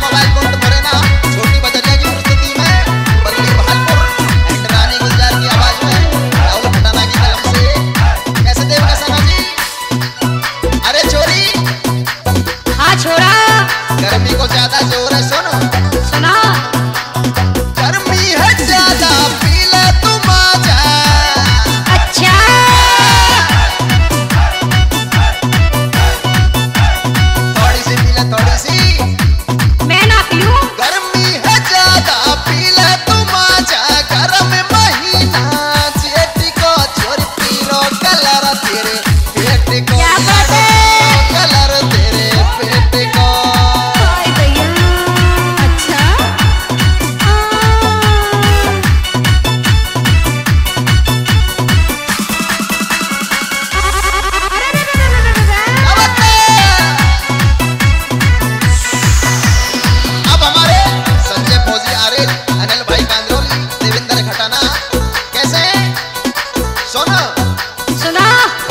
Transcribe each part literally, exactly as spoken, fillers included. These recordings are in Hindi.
मोबाइल कुंट मोरेना छोटी बजरिया की प्रस्तुति में बल्ली बहालपुर एंड रानी गुलजार की आवाज में राहुल खटाना की कलम से कैसे देव का सना जी। अरे छोरी हाँ छोरा गर्मी को ज्यादा जोर है सुनो सुना गर्मी है ज्यादा पी ले तू माजा। अच्छा थोड़ी सी पी ले थोड़ी सी मैं ना पीऊं। गर्मी है ज्यादा पी ले तू माजा गर्म महीना चेटी को छोरी पीरो कलर तेरे पेट को क्या बात है? कलर तेरे पेट को हाय भैया अच्छा अब हमारे संजय फौजी आर्य अनिल भाई कांद्रोली देवेंद्र खटाना कैसे सुनो सुना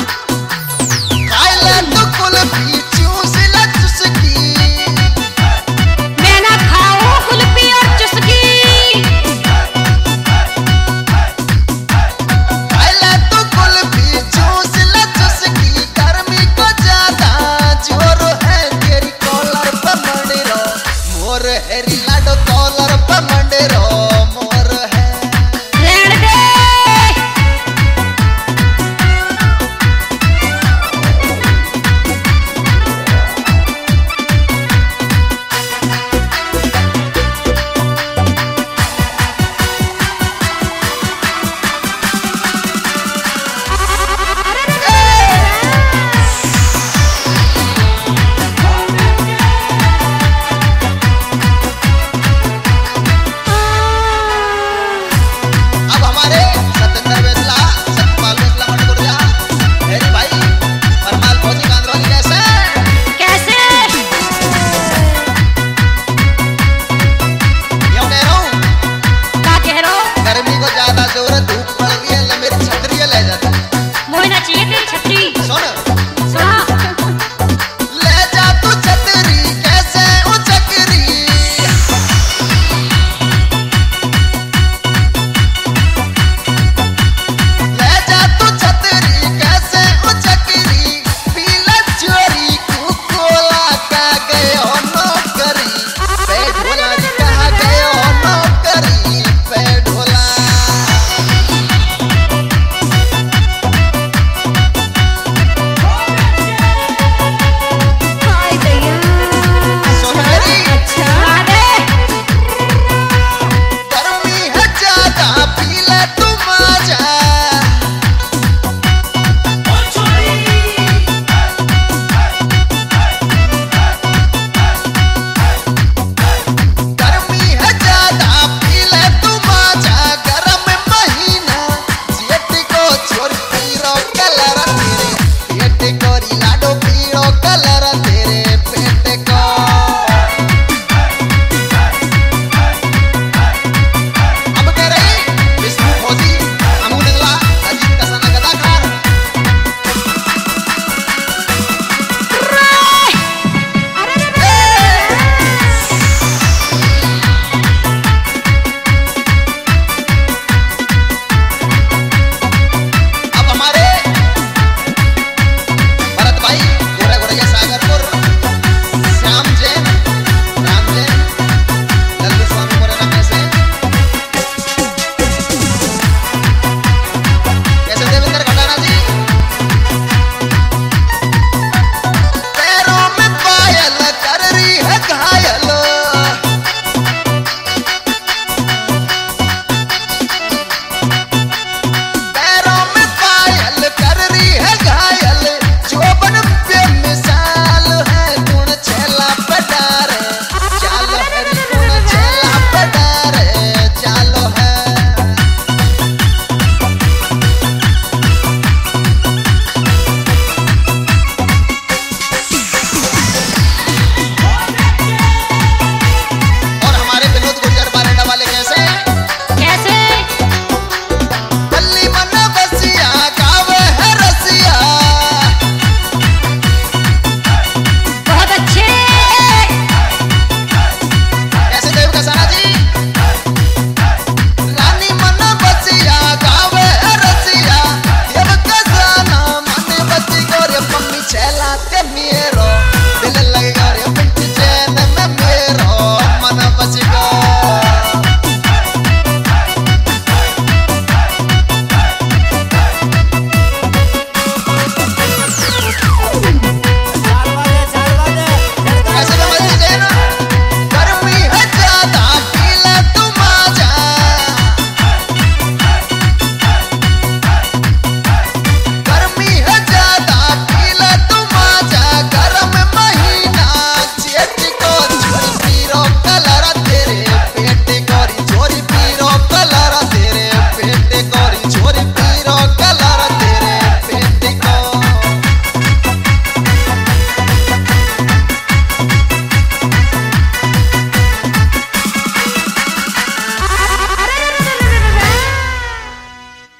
खाइले तो कुल्फी चूस ले चुसकी मैं ना खाऊं कुल्फी और चुस्की। खाइले तो कुल्फी चूस ले चुसकी गर्मी को ज्यादा जोर है तेरी कॉलर पे मड़ी रो मोर हेरी लाडो कॉलर पे